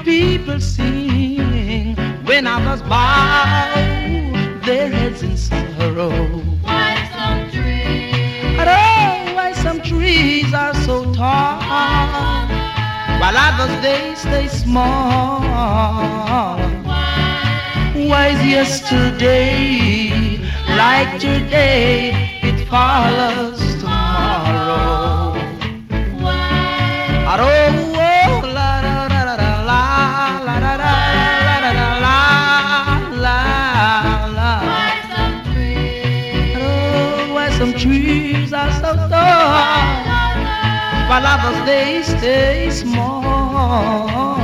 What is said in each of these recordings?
people sing when others bow their heads in sorrow. Why some trees? Oh, why some trees are so tall, while others they stay small. Why is yesterday like today? It follows tomorrow. Why? Oh, la la la la la la la la la la la la. Why some trees? Oh, why some trees are so tall, while others they stay small.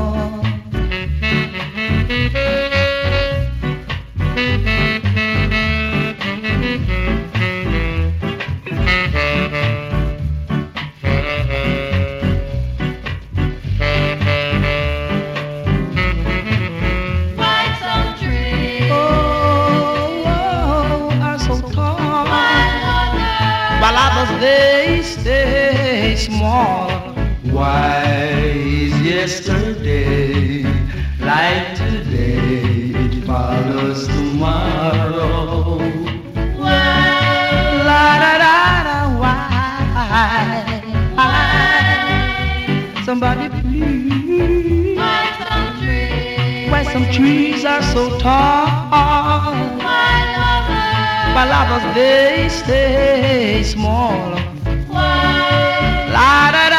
Why some trees? Oh, are so tall, Why while others they stay small. Why is yesterday like today? It follows tomorrow. Why? La da da da. Why? Somebody please. Why some trees? Why some trees are so tall, Why lovers? while others they stay small. Why? La da